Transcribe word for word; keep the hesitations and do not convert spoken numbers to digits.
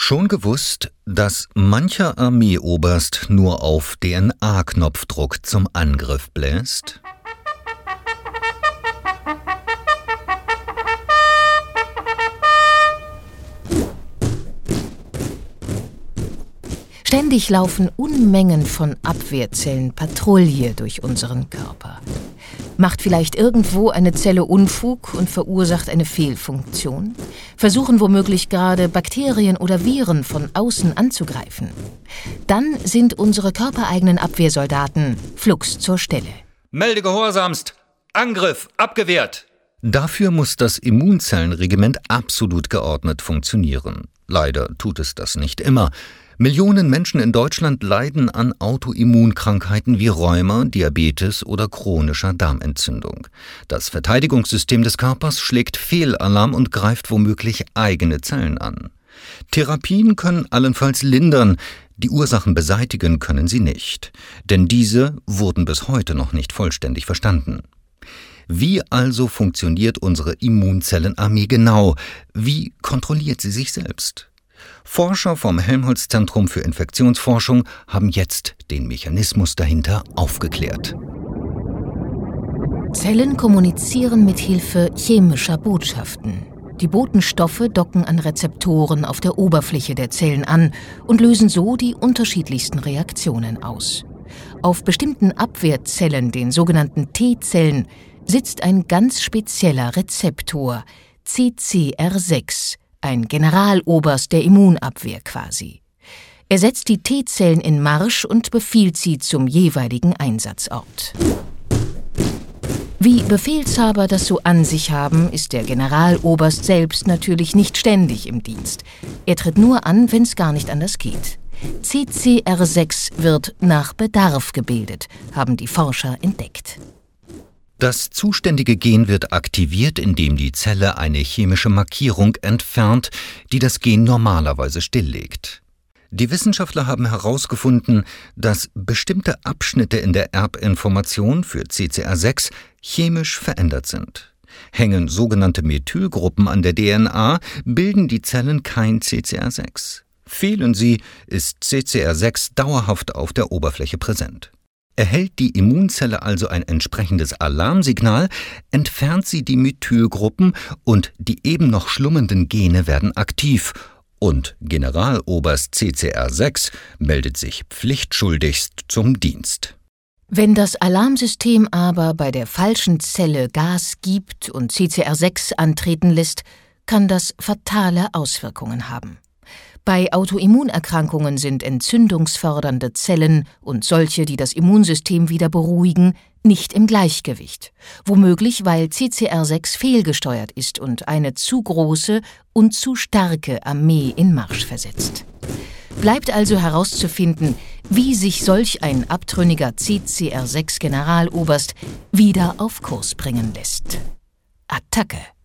Schon gewusst, dass mancher Armeeoberst nur auf D N A-Knopfdruck zum Angriff bläst? Ständig laufen Unmengen von Abwehrzellen Patrouille durch unseren Körper. Macht vielleicht irgendwo eine Zelle Unfug und verursacht eine Fehlfunktion? Versuchen womöglich gerade Bakterien oder Viren von außen anzugreifen? Dann sind unsere körpereigenen Abwehrsoldaten flugs zur Stelle. Melde gehorsamst! Angriff abgewehrt! Dafür muss das Immunzellenregiment absolut geordnet funktionieren. Leider tut es das nicht immer. Millionen Menschen in Deutschland leiden an Autoimmunkrankheiten wie Rheuma, Diabetes oder chronischer Darmentzündung. Das Verteidigungssystem des Körpers schlägt Fehlalarm und greift womöglich eigene Zellen an. Therapien können allenfalls lindern, die Ursachen beseitigen können sie nicht. Denn diese wurden bis heute noch nicht vollständig verstanden. Wie also funktioniert unsere Immunzellenarmee genau? Wie kontrolliert sie sich selbst? Forscher vom Helmholtz-Zentrum für Infektionsforschung haben jetzt den Mechanismus dahinter aufgeklärt. Zellen kommunizieren mit Hilfe chemischer Botschaften. Die Botenstoffe docken an Rezeptoren auf der Oberfläche der Zellen an und lösen so die unterschiedlichsten Reaktionen aus. Auf bestimmten Abwehrzellen, den sogenannten T-Zellen, sitzt ein ganz spezieller Rezeptor, C C R sechs, ein Generaloberst der Immunabwehr quasi. Er setzt die T-Zellen in Marsch und befiehlt sie zum jeweiligen Einsatzort. Wie Befehlshaber das so an sich haben, ist der Generaloberst selbst natürlich nicht ständig im Dienst. Er tritt nur an, wenn es gar nicht anders geht. C C R sechs wird nach Bedarf gebildet, haben die Forscher entdeckt. Das zuständige Gen wird aktiviert, indem die Zelle eine chemische Markierung entfernt, die das Gen normalerweise stilllegt. Die Wissenschaftler haben herausgefunden, dass bestimmte Abschnitte in der Erbinformation für C C R sechs chemisch verändert sind. Hängen sogenannte Methylgruppen an der D N A, bilden die Zellen kein C C R sechs. Fehlen sie, ist C C R sechs dauerhaft auf der Oberfläche präsent. Erhält die Immunzelle also ein entsprechendes Alarmsignal, entfernt sie die Methylgruppen und die eben noch schlummernden Gene werden aktiv. Und Generaloberst C C R sechs meldet sich pflichtschuldigst zum Dienst. Wenn das Alarmsystem aber bei der falschen Zelle Gas gibt und C C R sechs antreten lässt, kann das fatale Auswirkungen haben. Bei Autoimmunerkrankungen sind entzündungsfördernde Zellen und solche, die das Immunsystem wieder beruhigen, nicht im Gleichgewicht. Womöglich, weil C C R sechs fehlgesteuert ist und eine zu große und zu starke Armee in Marsch versetzt. Bleibt also herauszufinden, wie sich solch ein abtrünniger C C R sechs Generaloberst wieder auf Kurs bringen lässt. Attacke!